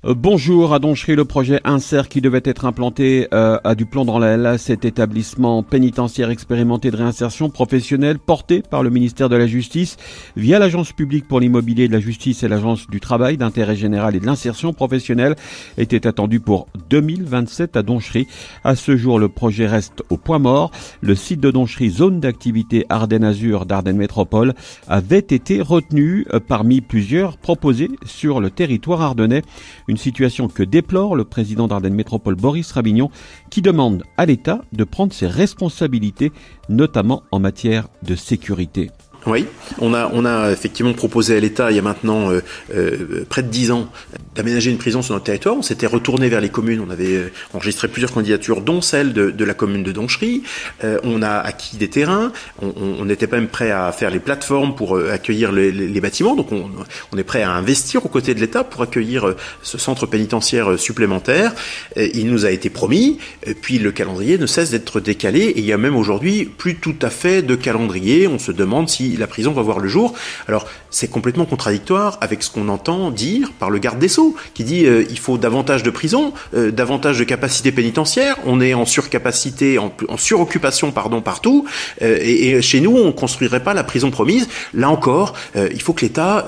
Bonjour, à Donchery, le projet Insert qui devait être implanté a du plomb dans l'aile. Cet établissement pénitentiaire expérimenté de réinsertion professionnelle porté par le ministère de la Justice via l'Agence publique pour l'immobilier de la justice et l'Agence du travail d'intérêt général et de l'insertion professionnelle était attendu pour 2027 à Donchery. À ce jour, le projet reste au point mort. Le site de Donchery, zone d'activité Ardennes-Azur d'Ardennes Métropole, avait été retenu parmi plusieurs proposés sur le territoire ardennais. Une situation que déplore le président d'Ardennes Métropole, Boris Ravignon, qui demande à l'État de prendre ses responsabilités, notamment en matière de sécurité. Oui, on a effectivement proposé à l'État il y a maintenant près de 10 ans d'aménager une prison sur notre territoire. On s'était retourné vers les communes, on avait enregistré plusieurs candidatures, dont celle de la commune de Donchery. On a acquis des terrains, on était même prêt à faire les plateformes pour accueillir les bâtiments. Donc on est prêt à investir aux côtés de l'État pour accueillir ce centre pénitentiaire supplémentaire. Il nous a été promis, puis le calendrier ne cesse d'être décalé et il y a même aujourd'hui plus tout à fait de calendrier. On se demande si la prison va voir le jour. Alors, c'est complètement contradictoire avec ce qu'on entend dire par le garde des Sceaux, qui dit il faut davantage de prisons, davantage de capacités pénitentiaires. On est en surcapacité, en suroccupation, partout. Et chez nous, on construirait pas la prison promise. Là encore, il faut que l'État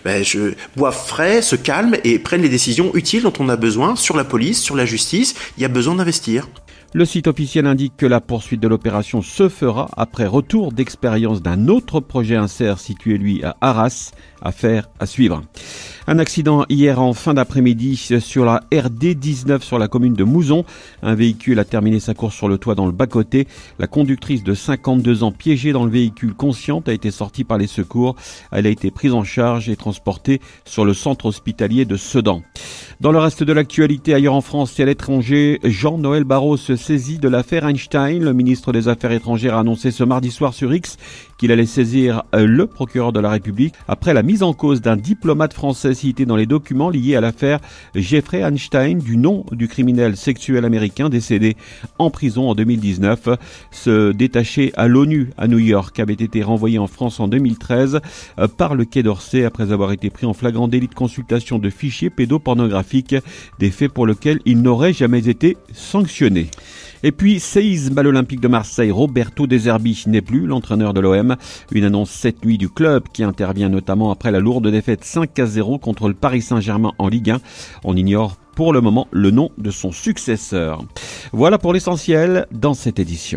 boive frais, se calme et prenne les décisions utiles dont on a besoin sur la police, sur la justice. Il y a besoin d'investir. Le site officiel indique que la poursuite de l'opération se fera après retour d'expérience d'un autre projet Insert situé lui à Arras, affaire à suivre. Un accident hier en fin d'après-midi sur la RD 19 sur la commune de Mouzon. Un véhicule a terminé sa course sur le toit dans le bas-côté. La conductrice de 52 ans piégée dans le véhicule consciente a été sortie par les secours. Elle a été prise en charge et transportée sur le centre hospitalier de Sedan. Dans le reste de l'actualité, ailleurs en France et à l'étranger, Jean-Noël Barrot se saisit de l'affaire Einstein. Le ministre des Affaires étrangères a annoncé ce mardi soir sur X qu'il allait saisir le procureur de la République après la mise en cause d'un diplomate français cité dans les documents liés à l'affaire Jeffrey Einstein, du nom du criminel sexuel américain décédé en prison en 2019. Ce détaché à l'ONU à New York avait été renvoyé en France en 2013 par le Quai d'Orsay après avoir été pris en flagrant délit de consultation de fichiers pédopornographiques, des faits pour lesquels il n'aurait jamais été sanctionné. Et puis, séisme à l'Olympique de Marseille, Roberto De Zerbi n'est plus l'entraîneur de l'OM. Une annonce cette nuit du club qui intervient notamment après la lourde défaite 5-0 contre le Paris Saint-Germain en Ligue 1. On ignore pour le moment le nom de son successeur. Voilà pour l'essentiel dans cette édition.